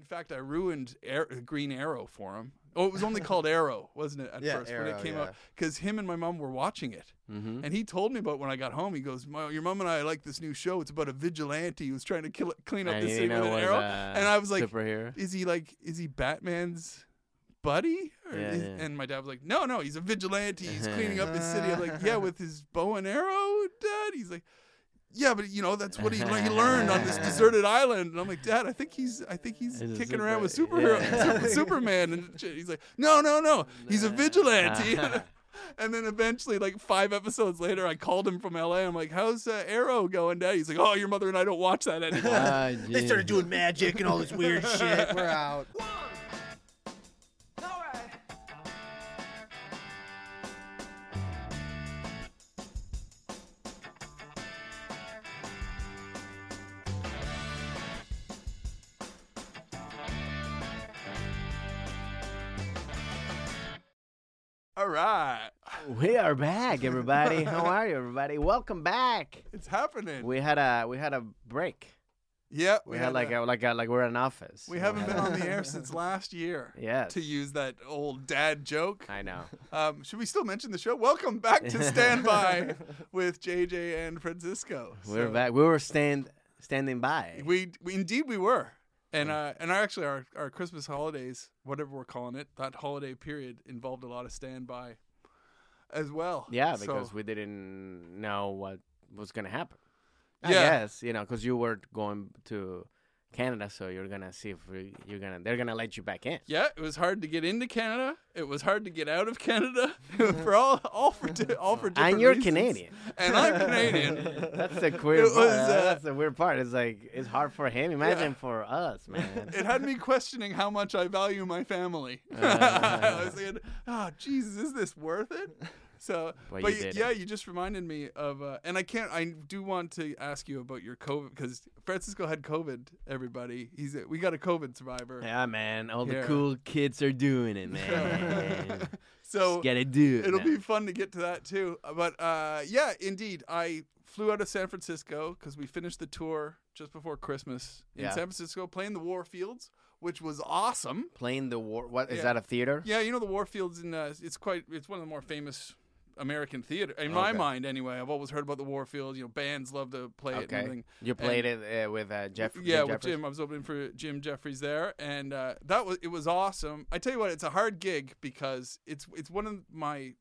In fact, I ruined Green Arrow for him. Oh, it was only called Arrow, wasn't it, at first Arrow, when it came out? Because him and my mom were watching it. Mm-hmm. And he told me about when I got home. He goes, your mom and I like this new show. It's about a vigilante who's trying to clean up the city with an arrow. And I was like, superhero. Is he Batman's buddy? And my dad was like, no, he's a vigilante. He's cleaning up the city. I'm like, yeah, with his bow and arrow, Dad? He's like, yeah, but that's what he learned on this deserted island. And I'm like, Dad, I think he's kicking around with Superman. And he's like, no, he's a vigilante. And then eventually, like 5 episodes later, I called him from LA. I'm like, how's Arrow going, Dad? He's like, oh, your mother and I don't watch that anymore. They started doing magic and all this weird shit. We're out. All right. We are back, everybody. How are you, everybody? Welcome back. It's happening. We had a break. Yeah, we had like we're in an office. We haven't been on the air since last year. Yes. To use that old dad joke. I know. Should we still mention the show? Welcome back to Standby with JJ and Francisco. We're back. We were standing by. We indeed we were. And actually our Christmas holidays, whatever we're calling it, that holiday period involved a lot of standby as well. Yeah, because we didn't know what was going to happen. I Yeah. guess, because you were going to Canada, so you're going to see if they're going to let you back in. Yeah, it was hard to get into Canada. It was hard to get out of Canada for all for different And you're reasons. Canadian. And I'm Canadian. That's the weird part. That's the weird part. It's like, it's hard for him. Imagine for us, man. It had me questioning how much I value my family. I was thinking, oh, Jesus, is this worth it? So, Well, but you did yeah, you just reminded me of, and I do want to ask you about your COVID, because Francisco had COVID, everybody. We got a COVID survivor. Yeah, man. All Here. the cool kids are doing it, man. So Just gotta do it. it'll now. be fun to get to that too. But yeah, indeed, I flew out of San Francisco because we finished the tour just before Christmas in San Francisco, playing the Warfields, which was awesome. Playing the war. What is Yeah. that? A theater? Yeah, the Warfields it's one of the more famous American theater in my mind anyway. I've always heard about the Warfield. Bands love to play it and everything. You played it with Jeff. Yeah, Jim with Jeffries? Jim. I was opening for Jim Jeffries there, and it was awesome. I tell you what, it's a hard gig because it's one of my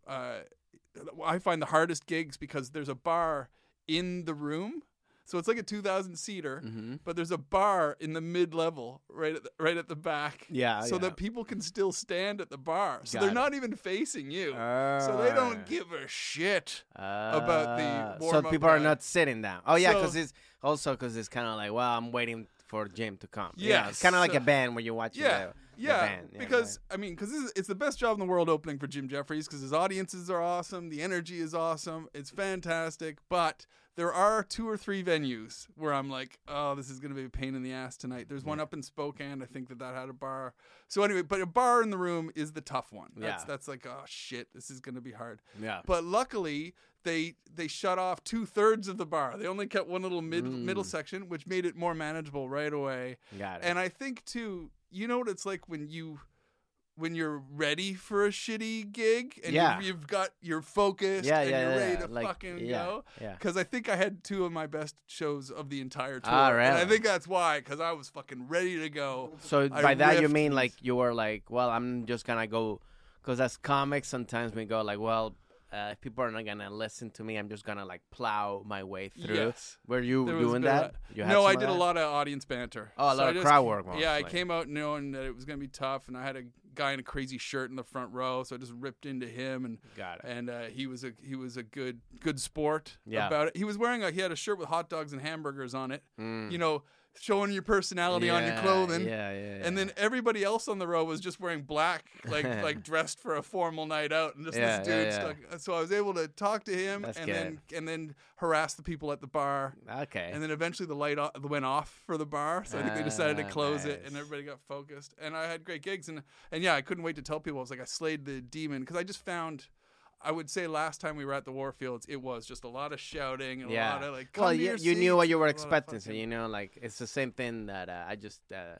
I find the hardest gigs because there's a bar in the room. So it's like a 2,000-seater, but there's a bar in the mid-level right at the back. Yeah, So yeah. that people can still stand at the bar. So Got they're it. not even facing you. So they don't give a shit about the So warm-up people are guy. not sitting down. Oh yeah, So- because it's kind of like, well, I'm waiting for Jim to come. Yeah, it's kind of like so- a band where you watch the band. Because it's the best job in the world opening for Jim Jeffries because his audiences are awesome, the energy is awesome, it's fantastic, but there are 2 or 3 venues where I'm like, oh, this is going to be a pain in the ass tonight. There's one up in Spokane, I think that had a bar. So anyway, but a bar in the room is the tough one. That's like, oh shit, this is going to be hard. Yeah. But luckily, they shut off 2/3 of the bar. They only kept one little middle section, which made it more manageable right away. Got it. And I think too, you know what it's like when you're ready for a shitty gig and you're focused and you're ready to fucking go. Yeah. Because I think I had 2 of my best shows of the entire tour. Ah, really? And I think that's why, because I was fucking ready to go. So I by that you riffed mean and- like you were like, well, I'm just gonna go, because as comics sometimes we go like, well, if people are not gonna listen to me, I'm just gonna like plow my way through. Yes. Were you There was a doing bit of that? You had No, some I of did a that? lot of audience banter. Oh, a So lot I of just- crowd work. Yeah, I mostly. came out knowing that it was going to be tough, and I had a guy in a crazy shirt in the front row, so I just ripped into him, and Got it. And he was a good sport Yeah. about it. He was he had a shirt with hot dogs and hamburgers on it, showing your personality on your clothing. Yeah. And then everybody else on the row was just wearing black, like dressed for a formal night out, and just Yeah, this dude yeah. stuck. So I was able to talk to him, That's and then harass the people at the bar. Okay. And then eventually the light went off for the bar, so I think they decided to close it, and nice. everybody got focused. And I had great gigs, and yeah, I couldn't wait to tell people. I was like, I slayed the demon, because I just found, I would say last time we were at the Warfields, it was just a lot of shouting and a lot of like. Well, come to you your knew what seats, you were and a lot of expecting, so fucking- like it's the same thing that I just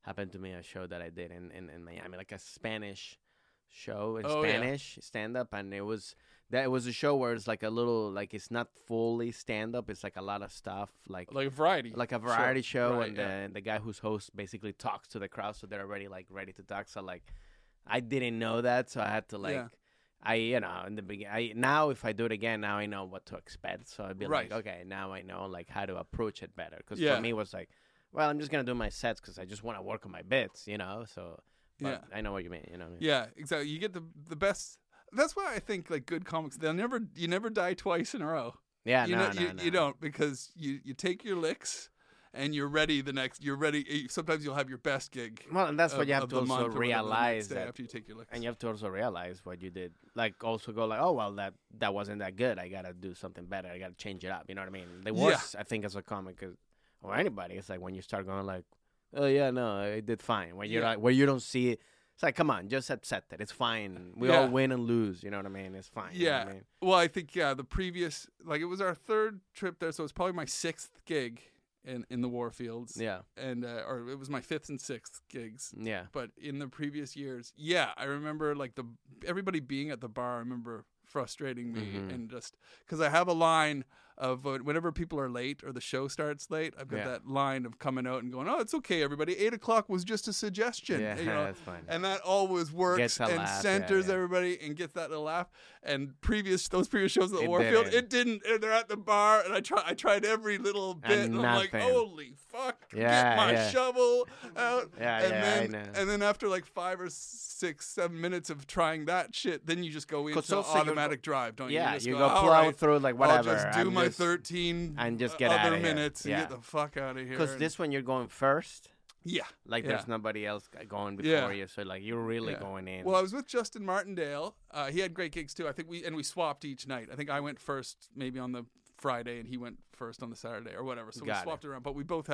happened to me a show that I did in Miami, like a Spanish show in Oh, yeah. Spanish stand up, and it was a show where it's like a little like it's not fully stand up. It's like a lot of stuff like Like a variety. a variety show, Right, and yeah. the guy who's host basically talks to the crowd, so they're already like ready to talk. So like, I didn't know that, so I had to like. Yeah. In the beginning, now if I do it again, now I know what to expect. So I'd be Right. like, okay, now I know like how to approach it better. Because Yeah. for me, it was like, well, I'm just gonna do my sets because I just want to work on my bits, you know. So, but Yeah. I know what you mean, you know. What I mean? Yeah, exactly. You get the best. That's why I think like good comics, you never die twice in a row. Yeah, You no, know, you don't, because you take your licks and you're ready you're ready. Sometimes you'll have your best gig. Well, and that's what you have of to the also month or whatever the next realize day that, after you take your licks. and you have to also realize what you did. Like, also go like, oh well, that wasn't that good. I gotta do something better. I gotta change it up. You know what I mean? The worst, I think, as a comic or anybody, it's like when you start going like, oh yeah, no, I did fine. When you're Yeah. like, where you don't see it. It's like, come on, just accept it. It's fine. We Yeah. all win and lose. You know what I mean? It's fine. You know Yeah. what I mean? Well, I think the previous, like, it was our third trip there, so it's probably my sixth gig in the Warfields. Yeah. And or it was my fifth and sixth gigs. Yeah. But in the previous years, I remember like everybody being at the bar. I remember frustrating me, Mhm. and just because I have a line of whenever people are late or the show starts late, I've got Yeah. that line of coming out and going, "Oh, it's okay, everybody. 8:00 was just a suggestion." Yeah, you know? that's fine. And that always works Gets a and laugh, centers yeah. everybody and gets that little laugh. And those previous shows at the It Warfield, didn't. it didn't. And they're at the bar, and I tried every little bit, and I'm like, nothing. "Holy fuck! Yeah, Get my yeah. shovel out!" Yeah, and yeah, then, I know. And then after like 5 or 6, 7 minutes of trying that shit, then you just go 'Cause into also you're automatic drive, don't you? Yeah, just you go, go "All plow right, through like whatever. I'll just do I'm my just- 13 and just get other outta here. minutes and Yeah. get the fuck out of here. Because and- this one you're going first. yeah. Like Yeah. there's nobody else going before Yeah. you, so like you're really Yeah. going in. Well, I was with Justin Martindale. He had great gigs too. I think we swapped each night. I think I went first maybe on the Friday and he went first on the Saturday or whatever. So Got we it. swapped around. But we both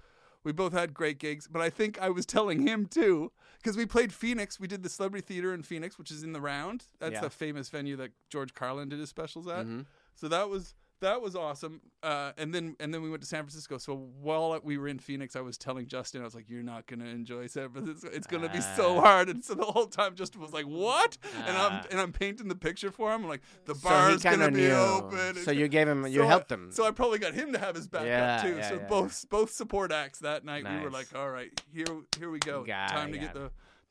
had great gigs. But I think I was telling him too, because we played Phoenix. We did the Celebrity Theater in Phoenix, which is in the Round. That's Yeah. the famous venue that George Carlin did his specials at. Mhm. So that was awesome. And then we went to San Francisco. So while we were in Phoenix, I was telling Justin, I was like, "You're not gonna enjoy San Francisco. It's gonna be so hard." And so the whole time, Justin was like, "What?" And I'm painting the picture for him. I'm like, "The So bar's he kinda gonna be knew. open." So you gave him, you So helped him. So I probably got him to have his back Yeah, up too. yeah, So yeah. both support acts that night. We were Nice. like, "All right, here we go. Got Time it, to get got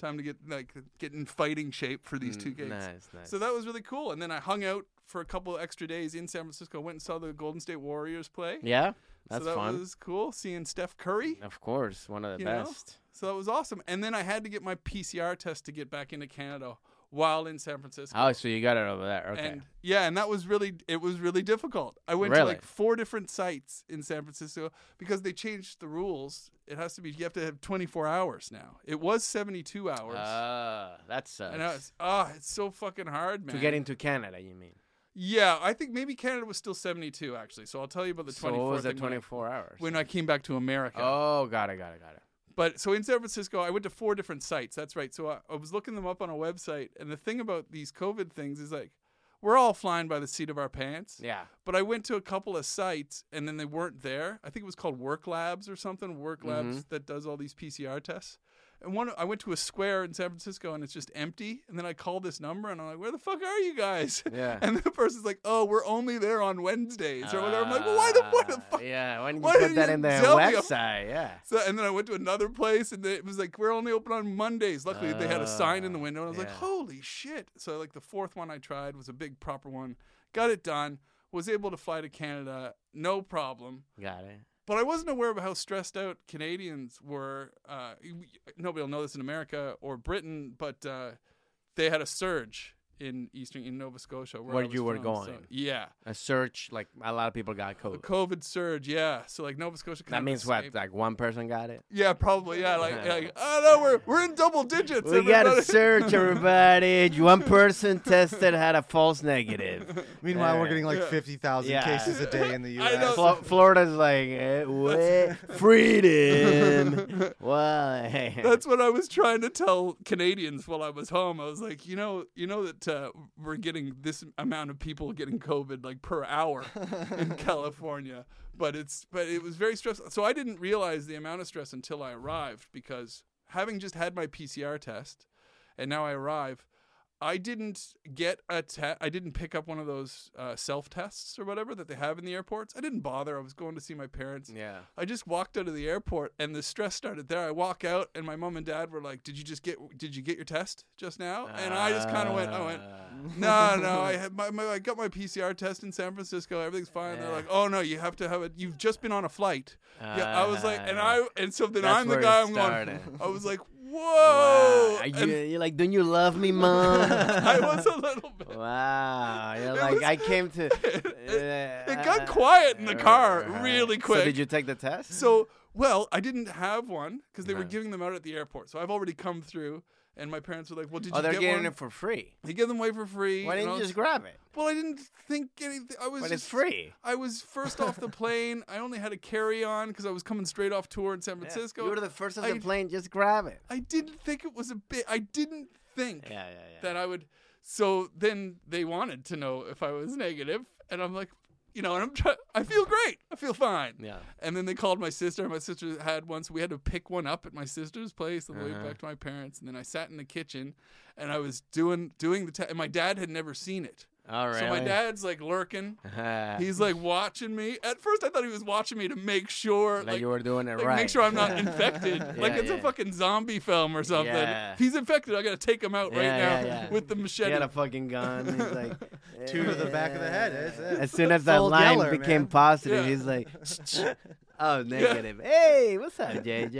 get in fighting shape for these two gigs." Nice. So that was really cool. And then I hung out for a couple of extra days in San Francisco. Went and saw the Golden State Warriors play. Yeah, that's so that fun. was cool, seeing Steph Curry. Of course, one of the You know? best. So that was awesome. And then I had to get my PCR test to get back into Canada while in San Francisco. Oh, so you got it over there. Okay. And and that was really difficult. I went to Really? like 4 different sites in San Francisco because they changed the rules. You have to have 24 hours now. It was 72 hours. That sucks. And it's so fucking hard, man. To get into Canada, you mean? Yeah, I think maybe Canada was still 72 actually. So I'll tell you about the 24 So what was thing that 24 hours? when I came back to America. Oh, got it. But so in San Francisco, I went to 4 different sites. That's right. So I was looking them up on a website. And the thing about these COVID things is like, we're all flying by the seat of our pants. Yeah. But I went to a couple of sites and then they weren't there. I think it was called Work Labs or something. Work Labs that does all these PCR tests. And I went to a square in San Francisco and it's just empty. And then I called this number and I'm like, "Where the fuck are you guys?" Yeah. And the person's like, "Oh, we're only there on Wednesdays or whatever." I'm like, "Well, why the fuck?" Yeah, why didn't why you put didn't that you in the tell me? website? Yeah. So, and then I went to another place, and it was like, "We're only open on Mondays." Luckily, they had a sign in the window, and I was like, yeah. "Holy shit!" So, like, the 4th one I tried was a big proper one. Got it done. Was able to fly to Canada, no problem. Got it. But I wasn't aware of how stressed out Canadians were. Nobody will know this in America or Britain, but they had a surge in Nova Scotia, where Where I was you were from. going. So, yeah, A search, like a lot of people got a COVID. COVID surge. Yeah, so like Nova Scotia. That kind of means what? escaped. Like one person got it? Yeah, probably. Yeah, like oh no, we're in double digits. We got everybody. to search, everybody. One person tested had a false negative. Meanwhile, we're getting like Yeah. 50,000 Yeah. cases a day in the I U.S. know. Florida's like, what? Freedom. Why? That's what I was trying to tell Canadians while I was home. I was like, you know that we're getting this amount of people getting COVID like per hour in California, but it was very stressful. So I didn't realize the amount of stress until I arrived because having just had my PCR test, and now I arrive. I didn't get I didn't pick up one of those self tests or whatever that they have in the airports. I didn't bother. I was going to see my parents. Yeah. I just walked out of the airport, and the stress started there. I walk out, and my mom and dad were like, "Did you get your test just now?" And I just kind of went, No. I got my PCR test in San Francisco. Everything's fine. They're like, "Oh no, you have to have it. You've just been on a flight." Yeah, I was like, and so then I'm the guy. I'm going. I was like, whoa! Wow. You're like, don't you love me, Mom? I was a little bit. Wow. You're like, I came to. It got quiet in the car really quick. So did you take the test? So, well, I didn't have one because they were giving them out at the airport. So I've already come through, and my parents were like, "Well, did you get one?" Oh, they're getting it for free. They give them away for free. Why didn't you just grab it? Well, I didn't think anything. But it's free. I was first off the plane. I only had a carry-on because I was coming straight off tour in San Francisco. You were the first off the plane. Just grab it. I didn't think it was I didn't think that I would. So then they wanted to know if I was negative, and I'm like, and I feel great. I feel fine. Yeah. And then they called my sister. My sister had one, so we had to pick one up at my sister's place on the way back to my parents. And then I sat in the kitchen, and I was doing the test. And my dad had never seen it. All right. So my dad's like lurking. He's like watching me. At first, I thought he was watching me to make sure, like you were doing it right. Make sure I'm not infected. It's a fucking zombie film or something. Yeah. If he's infected, I gotta take him out right now with the machete. He had a fucking gun. He's like, two to the back of the head. As soon as that line became positive, he's like, oh, negative. Yeah. Hey, what's up,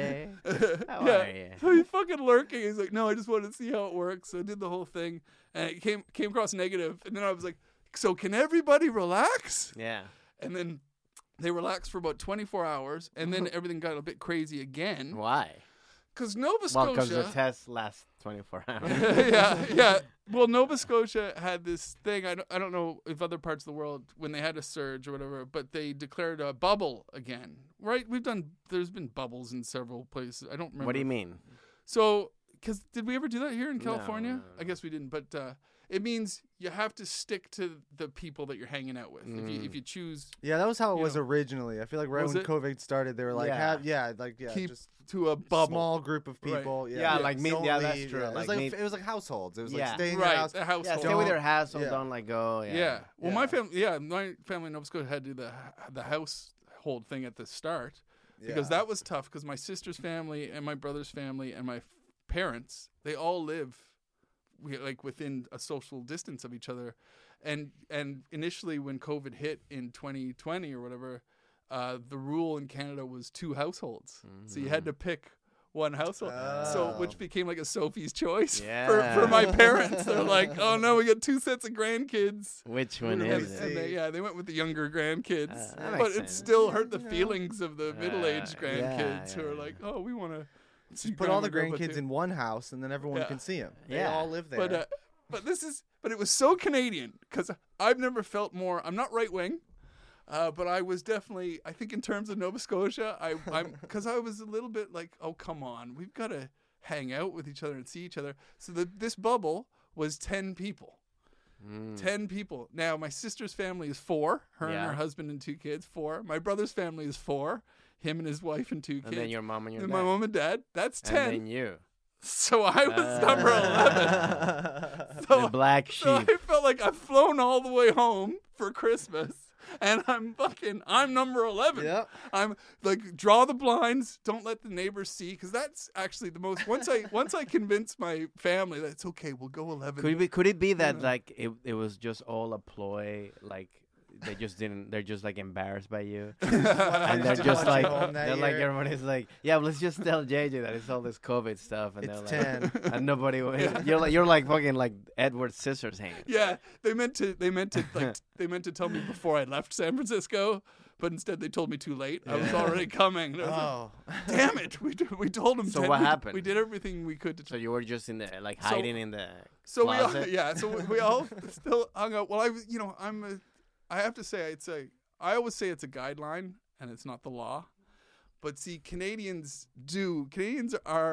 JJ? How are you? So he's fucking lurking. He's like, no, I just wanted to see how it works. So I did the whole thing, and it came across negative. And then I was like, so can everybody relax? Yeah. And then they relaxed for about 24 hours, and then everything got a bit crazy again. Why? Because Nova Scotia... Well, because the test lasts 24 hours. yeah. Well, Nova Scotia had this thing. I don't know if other parts of the world, when they had a surge or whatever, but they declared a bubble again. Right? There's been bubbles in several places. I don't remember. What do you mean? So, because did we ever do that here in California? No. I guess we didn't. But it means you have to stick to the people that you're hanging out with. If you choose... Yeah, that was how it was originally. I feel like when COVID started, they were like, keep just to a bubble. Small group of people. Right. Yeah, like me. Yeah, that's true. Yeah. It was like households. It was like stay in your house. A household. Yeah, stay with your household. Don't like go. Yeah. Well, my family in Nova Scotia had to do the household thing at the start because that was tough because my sister's family and my brother's family and my parents, they all live within a social distance of each other. And initially when COVID hit in 2020 or whatever, the rule in Canada was 2 households. So you had to pick one household. So which became like a Sophie's choice for my parents. They're like, oh no, we got 2 sets of grandkids. Which one is it? And they went with the younger grandkids. But it still hurt the feelings of the middle-aged grandkids who are like, oh, we want to just put all the grandkids in one house and then everyone can see them. They all live there. But it was so Canadian because I've never felt more. I'm not right wing, but I was definitely. I think in terms of Nova Scotia, I'm because I was a little bit like, oh come on, we've got to hang out with each other and see each other. So this bubble was 10 people. 10 people. Now my sister's family is 4. Her and her husband and 2 kids. 4. My brother's family is 4. Him and his wife and 2 kids. And then your mom and your dad. My mom and dad. That's 10. And then you. So I was number 11. The black sheep. So I felt like I've flown all the way home for Christmas, and I'm number 11. Yep. I'm like, draw the blinds, don't let the neighbors see, because that's actually the most. Once I convince my family that it's okay, we'll go 11. Could it be that like it was just all a ploy, like? They're just like embarrassed by you. And they're just like, everybody's like, yeah, well, let's just tell JJ that it's all this COVID stuff. And it's they're like, 10. and nobody, you're like fucking like Edward Scissorhands. Yeah. They meant to tell me before I left San Francisco, but instead they told me too late. I was already coming. Damn it. We told them. So what happened? We did everything we could. So you were just in the, like hiding in the closet? So we all still hung out. Well, I have to say, I always say it's a guideline and it's not the law. But see, Canadians do treat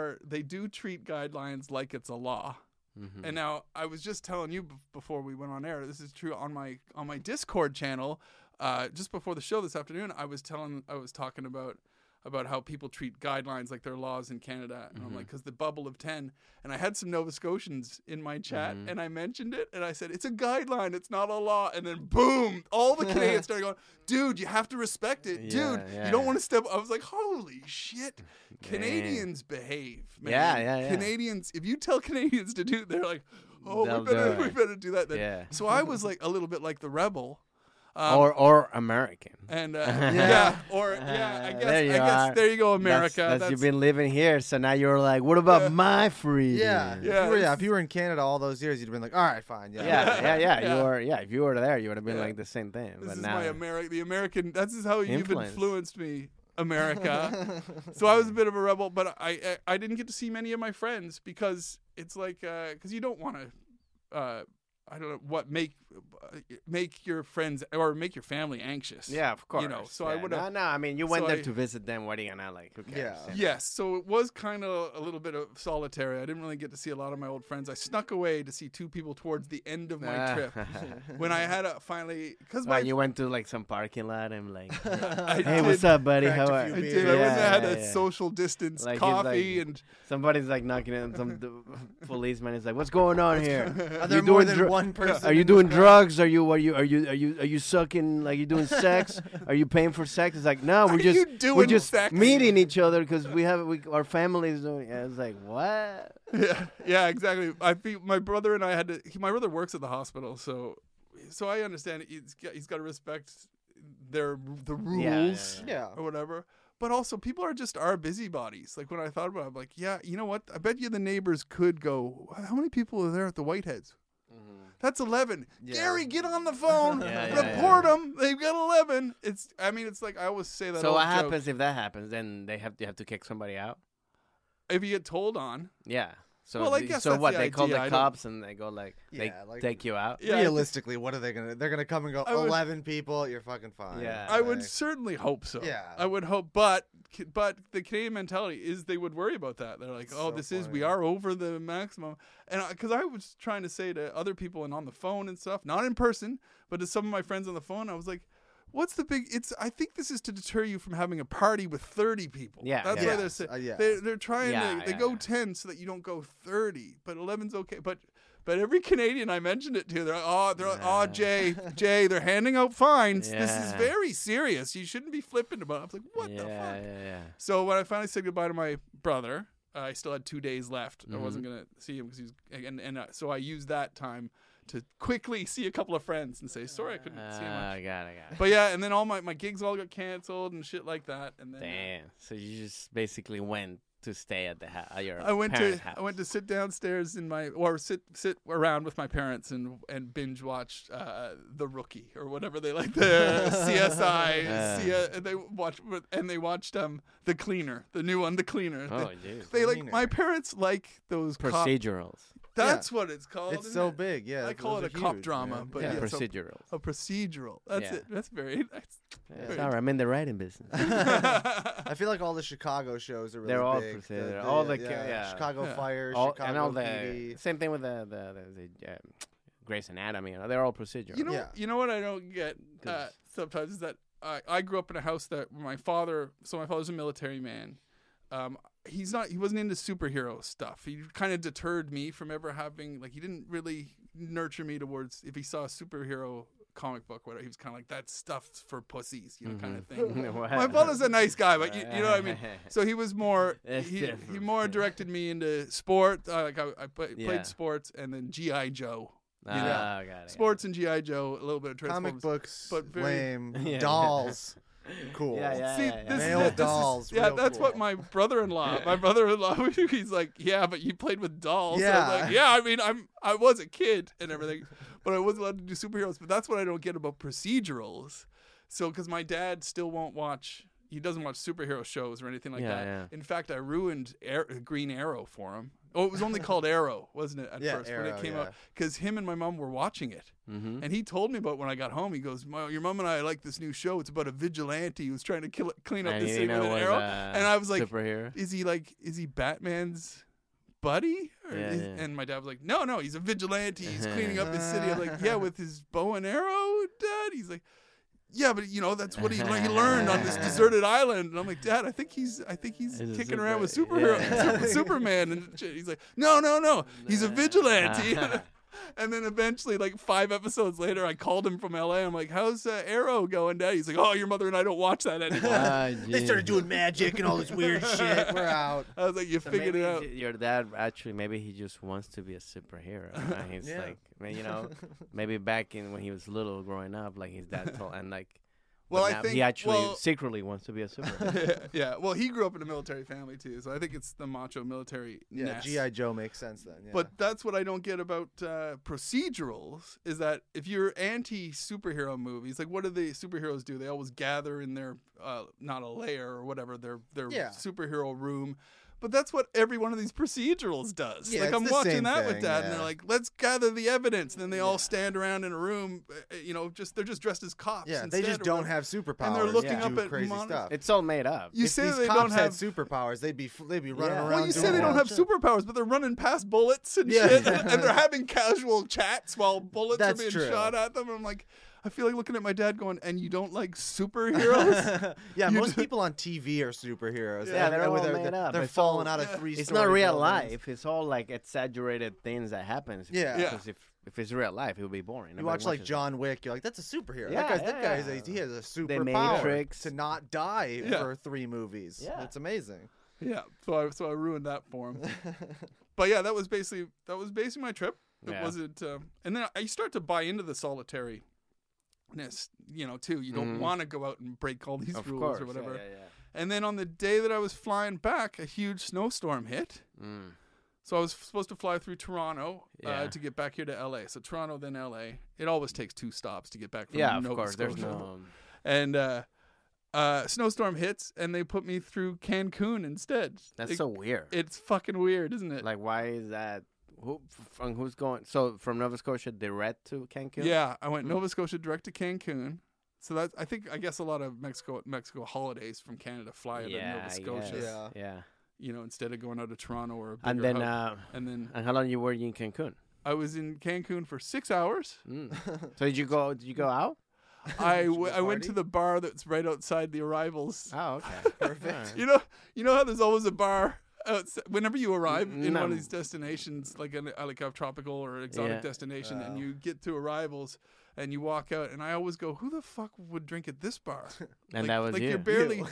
guidelines like it's a law. Mm-hmm. And now I was just telling you before we went on air, this is true on my Discord channel. Just before the show this afternoon, I was talking about about how people treat guidelines like they're laws in Canada. And I'm like, because the bubble of 10. And I had some Nova Scotians in my chat, and I mentioned it, and I said, it's a guideline, it's not a law. And then boom, all the Canadians started going, dude, you have to respect it. Dude, you don't want to step. I was like, holy shit. Canadians behave, man. Yeah. Canadians, if you tell Canadians to do, they're like, oh, we better do that then. Yeah. So I was like a little bit like the rebel. Or American. And I guess there you go, America. That's you've been living here, so now you're like, what about my freedom? Yeah. If you were in Canada all those years, you'd have been like, all right, fine. Yeah. If you were there, you would have been like the same thing. This but is now the American. That's how you've influenced me, America. So I was a bit of a rebel, but I didn't get to see many of my friends because it's like because you don't want to. I don't know what make your friends or make your family anxious. Yeah, of course. You know, so I would have. No, I mean, you went there to visit them. What are you gonna like? Who cares? Yeah. Yes, so it was kind of a little bit of solitary. I didn't really get to see a lot of my old friends. I snuck away to see two people towards the end of my trip when I had finally because you went to like some parking lot and like, hey, what's up, buddy? How are I you? did. I went and had a social distance coffee and somebody's like knocking on some policeman is like, what's going on here? Are there more than one person? Are you doing drugs? Are you sucking? Like you doing sex? Are you paying for sex? It's like no, we're just meeting each other because our families doing. Yeah, it's like what? Yeah, exactly. My brother and I had to. My brother works at the hospital, so I understand he's got to respect the rules, or whatever. But also, people are just our busybodies. Like when I thought about it, I'm like, yeah, you know what? I bet you the neighbors could go. How many people are there at the Whiteheads? That's 11. Yeah. Gary, get on the phone. Report them. They've got 11. It's like I always say that. So what happens if that happens? Then you have to kick somebody out. If you get told on. Yeah. So well, I guess so what the they idea. call the cops and they go like take you out. Yeah. Realistically, what are they gonna? They're gonna come and go. 11 people. You're fucking fine. Yeah. I would certainly hope so. Yeah. I would hope, but the Canadian mentality is they would worry about that. They're like, we are over the maximum, and because I was trying to say to other people and on the phone and stuff, not in person, but to some of my friends on the phone, I was like, what's the big? I think this is to deter you from having a party with 30 people. Yeah, that's why they're saying they're trying to. They go 10 so that you don't go 30, but 11's okay. But every Canadian I mentioned it to, they're like, Jay, they're handing out fines. Yeah. This is very serious. You shouldn't be flippant about it. I was like, what the fuck? Yeah. So when I finally said goodbye to my brother, I still had 2 days left. I wasn't gonna see him because he was, so I used that time to quickly see a couple of friends and say, sorry, I couldn't see him much. I got it. But yeah, and then all my gigs all got canceled and shit like that. And then, damn. So you just basically went to stay at your I went parents' house. I went to sit downstairs sit around with my parents and binge watch The Rookie or whatever they like, the CSI. They watched The Cleaner, the new one, The Cleaner. Oh, dude. They like my parents like those procedurals. That's what it's called. It's so big, yeah. I call it a cop drama, but procedural. A procedural. That's it. That's very nice. Sorry, I'm in the writing business. I feel like all the Chicago shows are really they're all big. Procedural. All the Chicago Fire, all, Chicago and all PD. The same thing with the Grey's Anatomy. They're all procedural. You know what I don't get sometimes is that I grew up in a house that my father's a military man. He wasn't into superhero stuff. He kind of deterred me from ever having, like, he didn't really nurture me towards, if he saw a superhero comic book, whatever, he was kind of like, that stuff's for pussies, kind of thing. My father's a nice guy, but you know what I mean? So he was more, he more directed me into sport. I played sports and then G.I. Joe. Got it. Sports and G.I. Joe, a little bit of Transformers. Comic books, but lame. Dolls. Cool. Male dolls. That's what my brother-in-law, he's like, yeah, but you played with dolls. Yeah. So I was like, yeah, I mean, I was a kid and everything, but I wasn't allowed to do superheroes. But that's what I don't get about procedurals. So, because my dad still won't watch, he doesn't watch superhero shows or anything like that. Yeah. In fact, I ruined Green Arrow for him. Oh, it was only called Arrow, wasn't it, at first, Arrow, when it came out? Because him and my mom were watching it. Mm-hmm. And he told me about when I got home. He goes, your mom and I like this new show. It's about a vigilante who's trying to clean up the city with an arrow. And I was like, superhero? Is he Batman's buddy? And my dad was like, no, he's a vigilante. He's cleaning up his city. I'm like, yeah, with his bow and arrow, Dad? He's like, yeah, but that's what he learned on this deserted island. And I'm like, Dad, I think he's kicking around with Superman. And he's like, no, he's a vigilante. And then eventually, like 5 episodes later, I called him from LA. I'm like, how's Arrow going, Dad? He's like, oh, your mother and I don't watch that anymore. They started doing magic and all this weird shit. We're out. I was like, you figured it out. Your dad, actually, maybe he just wants to be a superhero. And he's like, maybe back in when he was little growing up, like his dad told, and like, well, I think he actually secretly wants to be a superhero. Yeah. Well, he grew up in a military family too, so I think it's the macho military. Yeah, G.I. Joe makes sense then. Yeah. But that's what I don't get about procedurals is that if you're anti-superhero movies, like what do the superheroes do? They always gather in their not a lair or whatever, their superhero room. But that's what every one of these procedurals does. Yeah, like I'm watching that with Dad, and they're like, "Let's gather the evidence." And then they all stand around in a room, they're just dressed as cops. Yeah, they just don't have superpowers. And they're looking up at crazy stuff. It's all made up. You say they don't have superpowers, they'd be running around. Well, you say they don't have superpowers, but they're running past bullets and shit, and they're having casual chats while bullets are being shot at them. And I'm like, I feel like looking at my dad going, and you don't like superheroes? Most people on TV are superheroes. Yeah, they're all made up. They're falling out of 3 stories. It's not real life. It's all like exaggerated things that happens. Yeah. Because if it's real life, it would be boring. You watch like John Wick, you're like, that's a superhero. Yeah, that guy he has a superpower to not die for 3 movies. Yeah. It's amazing. Yeah. So I ruined that for him. But yeah, that was basically my trip. It wasn't and then I start to buy into the solitary. Too. You don't want to go out and break all these rules or whatever. Yeah. And then on the day that I was flying back, a huge snowstorm hit. So I was supposed to fly through Toronto to get back here to LA. So Toronto, then LA. It always takes 2 stops to get back from Nova Scotia. There's no... And snowstorm hits, and they put me through Cancun instead. That's so weird. It's fucking weird, isn't it? Like, why is that? Who's going? So from Nova Scotia direct to Cancun? Yeah, I went Nova Scotia direct to Cancun. So that I guess a lot of Mexico holidays from Canada fly into Nova Scotia. Yeah. Instead of going out to Toronto or and then how long were you in Cancun? I was in Cancun for 6 hours. So did you go out? I went to the bar that's right outside the arrivals. Oh, okay, perfect. You know how there's always a bar whenever you arrive in one of these destinations, like a tropical or exotic destination, and you get to arrivals and you walk out, and I always go, "Who the fuck would drink at this bar?" And that was you're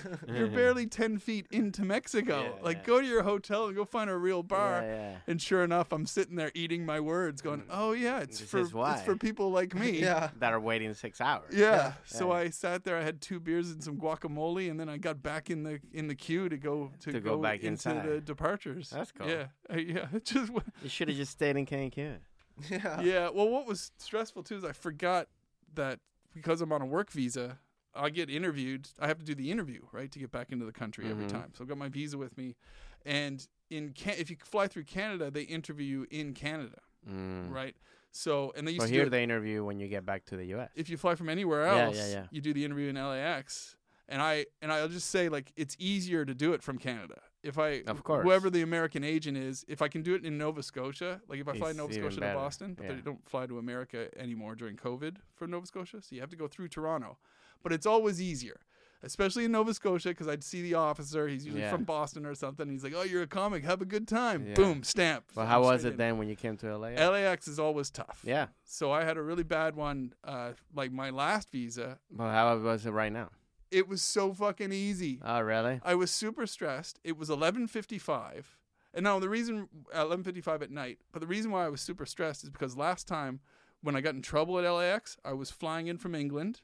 barely 10 feet into Mexico. Go to your hotel and go find a real bar. And sure enough, I'm sitting there eating my words, going, "Oh yeah, it's for people like me that are waiting 6 hours." Yeah. So I sat there. I had 2 beers and some guacamole, and then I got back in the queue to go back into the departures. That's cool. Yeah. It just you should have just stayed in Cancun. Yeah. Well, what was stressful too is I forgot that because I'm on a work visa, I get interviewed. I have to do the interview, right, to get back into the country every time. So I've got my visa with me, and if you fly through Canada, they interview you in Canada, right? So and they used to here they interview when you get back to the U.S. If you fly from anywhere else, you do the interview in LAX. And I'll just say, like, it's easier to do it from Canada. Whoever the American agent is, if I can do it in Nova Scotia, like if I fly Nova Scotia to Boston, but they don't fly to America anymore during COVID for Nova Scotia, so you have to go through Toronto. But it's always easier, especially in Nova Scotia, because I'd see the officer. He's usually from Boston or something. He's like, "Oh, you're a comic. Have a good time." Yeah. Boom, stamp. Well, how was it then when you came to LAX? LAX is always tough. Yeah. So I had a really bad one, like my last visa. Well, how was it right now? It was so fucking easy. Oh, really? I was super stressed. It was 11:55. And now the reason 11:55 at night, but the reason why I was super stressed is because last time when I got in trouble at LAX, I was flying in from England,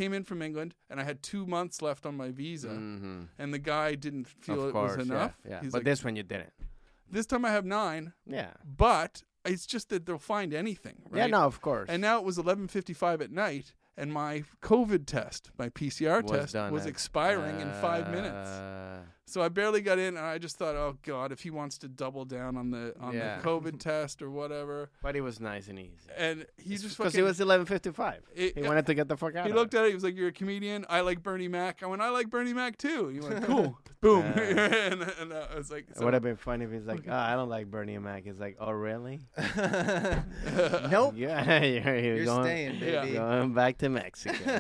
and I had 2 months left on my visa. And the guy didn't feel it was enough. Yeah. But this one you didn't. This time I have 9. Yeah. But it's just that they'll find anything, right? Yeah, no, of course. And now it was 11:55 at night. And my COVID test, my PCR test, was expiring in 5 minutes. So I barely got in, and I just thought, oh God, if he wants to double down on the COVID test or whatever. But he was nice and easy. And he just because it was 11:55. He wanted to get the fuck out. He looked at it. He was like, "You're a comedian. I like Bernie Mac." I went, "I like Bernie Mac too." He went, "Cool, boom." and I was like, "It would have been funny if he's like, I don't like Bernie Mac." He's like, "Oh really?" Nope. Yeah, you're going, staying, baby. Going back to Mexico.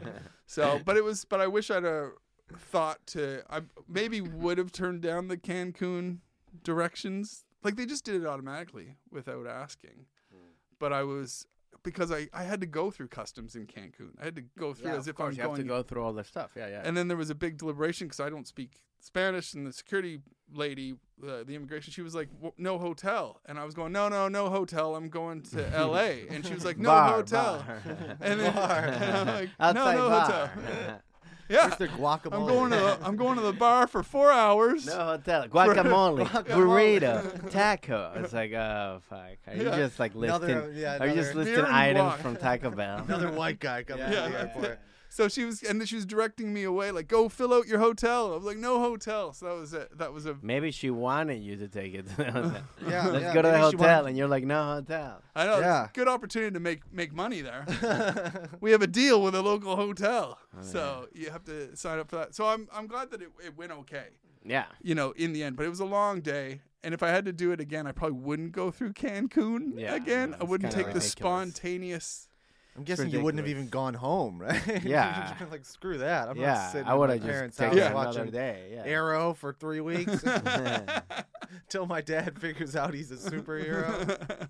But I wish I'd thought I maybe would have turned down the Cancun directions. Like they just did it automatically without asking. But because I had to go through customs in Cancun. I had to go through as if I was going. You have to go through all the stuff. Yeah. And then there was a big deliberation because I don't speak Spanish, and the security lady, the immigration, she was like, "No hotel," and I was going, "No hotel. I'm going to L.A." And she was like, "No hotel." And then and I'm like, "No hotel." Yeah, Mr. Guacamole. I'm going to the bar for 4 hours. No hotel. Guacamole, burrito, taco. It's like, oh fuck. Are you just like listing? Are you just listing items from Taco Bell? Another white guy coming to the airport. So she was directing me away, like, "Go fill out your hotel." I was like, "No hotel." So that was it. That was Maybe she wanted you to take it to the hotel. Let's go to the hotel, and you're like, "No hotel." I know. Yeah. It's a good opportunity to make money there. We have a deal with a local hotel, so you have to sign up for that. So I'm glad that it went okay. Yeah. In the end, but it was a long day. And if I had to do it again, I probably wouldn't go through Cancun again. I wouldn't take the spontaneous. I'm guessing you wouldn't have even gone home, right? Yeah. You'd just been like, screw that. I'm not sitting I would at have my parents' just house watching another day. Yeah. Arrow for 3 weeks till my dad figures out he's a superhero.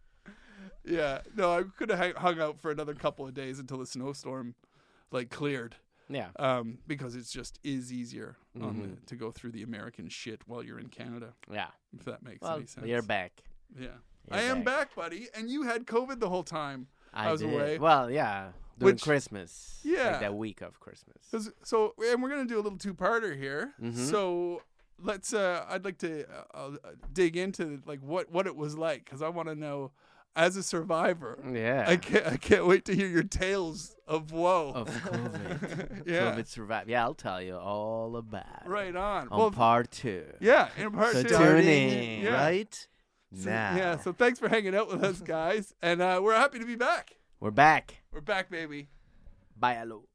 Yeah. No, I could have hung out for another couple of days until the snowstorm cleared. Yeah. Because it's just easier to go through the American shit while you're in Canada. Yeah. If that makes any sense. You're back. Yeah. I am back, buddy. And you had COVID the whole time. I was away. Well, yeah. During Christmas. Yeah. Like that week of Christmas. And we're going to do a little two-parter here. Mm-hmm. So let's, I'd like to dig into what it was like. Because I want to know, as a survivor. Yeah. I can't wait to hear your tales of woe. Of COVID. Yeah. COVID survive. Yeah, I'll tell you all about it. Right on. Part 2. Yeah, in part 2. Tune in. Yeah. Right? Now. Yeah, so thanks for hanging out with us, guys. And we're happy to be back. We're back. We're back, baby. Bye, hello.